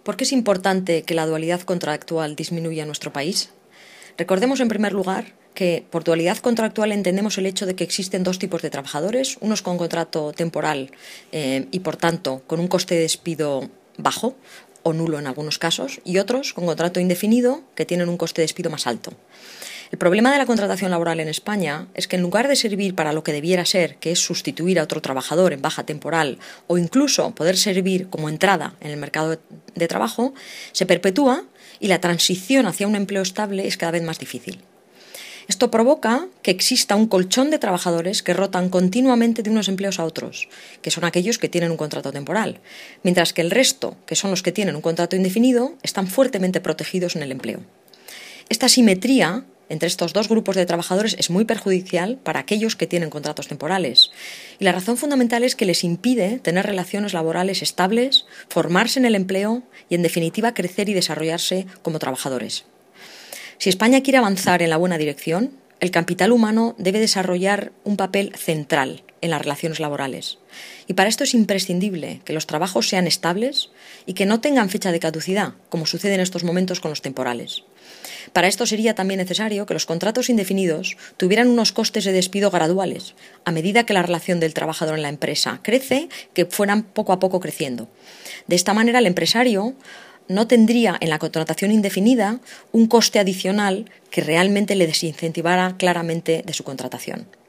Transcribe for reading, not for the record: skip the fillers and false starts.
¿Por qué es importante que la dualidad contractual disminuya en nuestro país? Recordemos, en primer lugar, que por dualidad contractual entendemos el hecho de que existen dos tipos de trabajadores, unos con contrato temporal y, por tanto, con un coste de despido bajo o nulo en algunos casos, y otros con contrato indefinido que tienen un coste de despido más alto. El problema de la contratación laboral en España es que en lugar de servir para lo que debiera ser, que es sustituir a otro trabajador en baja temporal o incluso poder servir como entrada en el mercado de trabajo, se perpetúa y la transición hacia un empleo estable es cada vez más difícil. Esto provoca que exista un colchón de trabajadores que rotan continuamente de unos empleos a otros, que son aquellos que tienen un contrato temporal, mientras que el resto, que son los que tienen un contrato indefinido, están fuertemente protegidos en el empleo. Esta asimetría entre estos dos grupos de trabajadores es muy perjudicial para aquellos que tienen contratos temporales. Y la razón fundamental es que les impide tener relaciones laborales estables, formarse en el empleo y, en definitiva, crecer y desarrollarse como trabajadores. Si España quiere avanzar en la buena dirección, el capital humano debe desarrollar un papel central en las relaciones laborales. Y para esto es imprescindible que los trabajos sean estables y que no tengan fecha de caducidad, como sucede en estos momentos con los temporales. Para esto sería también necesario que los contratos indefinidos tuvieran unos costes de despido graduales, a medida que la relación del trabajador en la empresa crece, que fueran poco a poco creciendo. De esta manera, el empresario no tendría en la contratación indefinida un coste adicional que realmente le desincentivara claramente de su contratación.